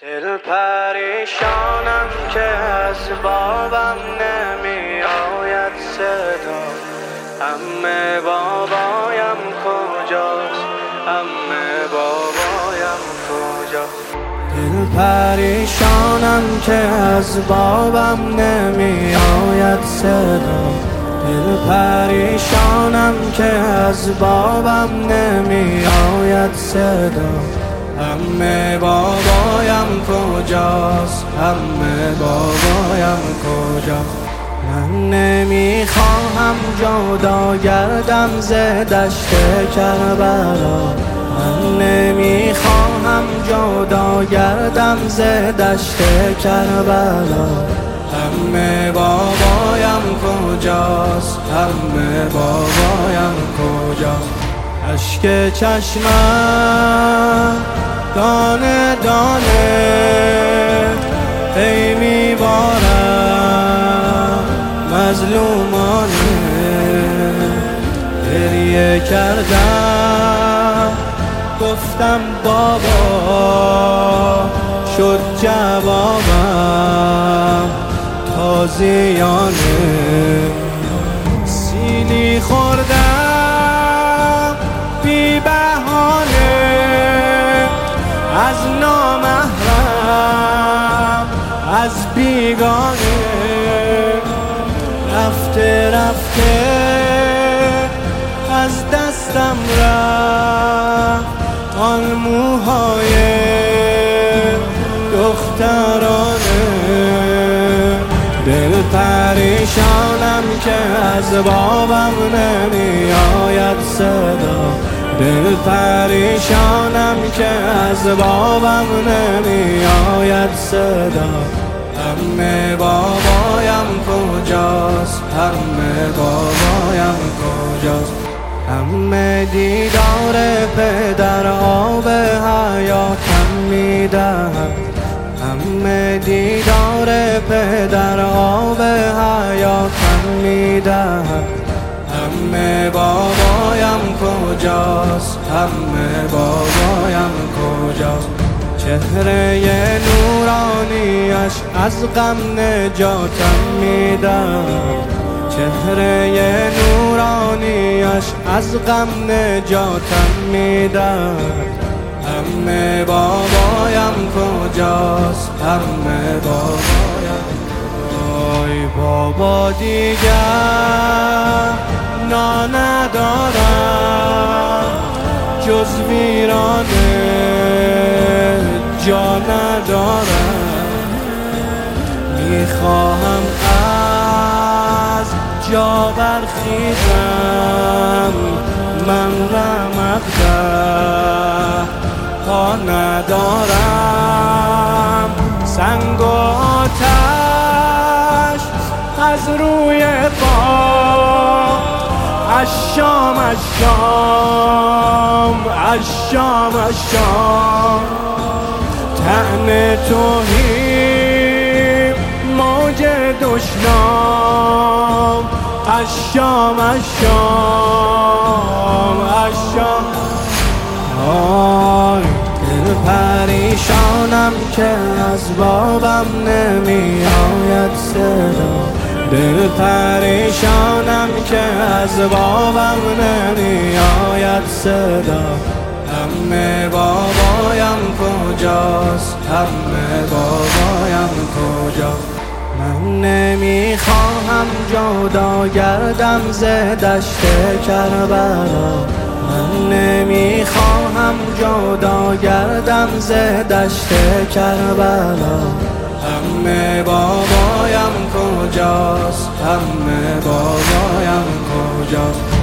دل پریشانم که از بابم نمی آید صدا. عمه بابایم کجاست؟ عمه بابایم کجاست؟ دل پریشانم که از بابم نمی آید صدا. دل پریشانم که از بابم نمی آید صدا. عمه بابایم کجاست؟ عمه بابایم کجاست؟ من نمیخواهم جدا گردم ز دشت کربلا. من نمیخواهم جدا گردم ز دشت کربلا. عمه بابایم کجاست؟ عمه بابایم کجاست؟ اشک چشمم دانه دانه ای میبارم مظلومانه. گریه کردم گفتم بابا شد جوابم تازیانه. سیلی خوردم بی بهانه از نامحرم از بیگانه. رفته رفته از دستم رفت آن موهای دخترانه. دل پریشانم که از بابم نمی آید صدا. دل پریشانم که از بابم نمی آید صدا. عمه بابایم کجاست؟ عمه بابایم کجاست؟ عمه دیدار پدر آب حیاتم میدهد. عمه دیدار پدر آب حیاتم میدهد. عمه بابایم کجاست؟ عمه بابایم کجاست؟ چهره نورانیش از غم نجاتم میدهد. چهره نورانیش از غم نجاتم میدهد. عمه بابایم کجاست؟ عمه بابایم. آی بابا دیگر ندارم جز ویرانه جا ندارم. میخواهم از جا برخیزم من رمقده ها ندارم. سنگ و آتش از روی پا اشام اشام اشام اشام. طعن توهین موج دشنام اشام اشام اشام. آی دل پریشانم که از بابم نمی آید صدا. دل پریشانم که از بابم نمی آید صدا. عمه بابایم کجاست؟ عمه بابایم کجاست؟ من نمیخواهم جدا گردم ز دشت کربلا. من نمیخواهم جدا گردم ز دشت کربلا. عمه بابایم کجاست؟ عمه بابایم کجاست؟